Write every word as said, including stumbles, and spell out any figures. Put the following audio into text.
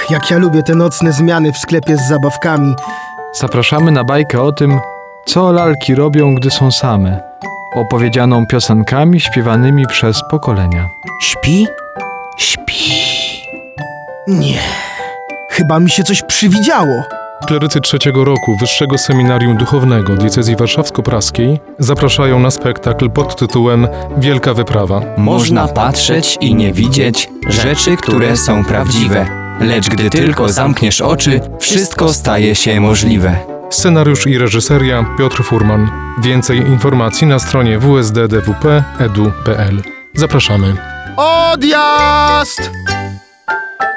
jak ja lubię te nocne zmiany w sklepie z zabawkami. Zapraszamy na bajkę o tym, co lalki robią, gdy są same. Opowiedzianą piosenkami śpiewanymi przez pokolenia. Śpi? Śpi. Nie, chyba mi się coś przywidziało. Klerycy trzeciego roku Wyższego Seminarium Duchownego Diecezji Warszawsko-Praskiej zapraszają na spektakl pod tytułem Wielka Wyprawa. Można patrzeć i nie widzieć rzeczy, które są prawdziwe. Lecz gdy tylko zamkniesz oczy, wszystko staje się możliwe. Scenariusz i reżyseria Piotr Furman. Więcej informacji na stronie w s d d w p kropka e d u kropka p l. Zapraszamy. Odjazd!